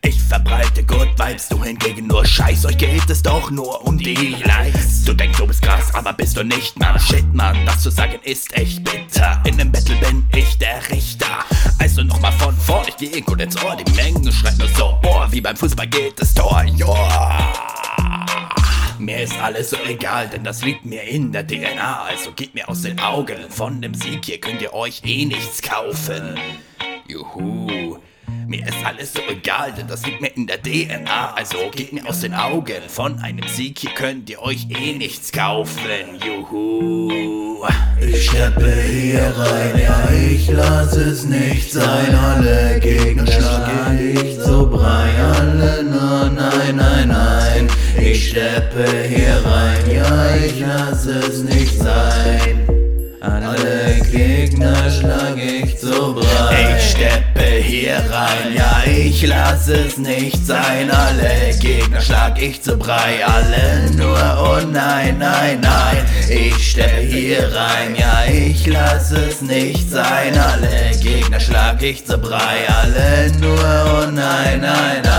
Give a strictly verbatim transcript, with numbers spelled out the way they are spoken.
Ich verbreite Good Vibes, du hingegen nur Scheiß. Euch geht es doch nur um die Likes. Du denkst, du bist krass, aber bist du nicht, Mann. Shit, Mann, das zu sagen ist echt bitter. In dem Battle bin ich der Richter. Also nochmal von vor, ich geh gut ins Ohr. Die Mengen schreien nur so, oh, wie beim Fußball geht das Tor, joa. Mir ist alles so egal, denn das liegt mir in der D N A. Also geht mir aus den Augen, von dem Sieg hier könnt ihr euch eh nichts kaufen. Juhu. Mir ist alles so egal, denn das liegt mir in der D N A. Also geht mir aus den Augen, von einem Sieg hier könnt ihr euch eh nichts kaufen. Juhu. Ich steppe hier rein, ja ich lass es nicht sein. Alle Gegner schlag ich zu Brei, alle nur nein, nein, nein. Ich steppe hier rein, ja ich lass es nicht sein. Alle Gegner schlag ich zu Brei. Ich steppe hier rein, ja ich lass es nicht sein. Alle Gegner schlag ich zu Brei, alle nur oh nein, nein, nein. Ich steppe hier rein, ja ich lass es nicht sein. Alle Gegner schlag ich zu Brei, alle nur oh nein, nein, nein.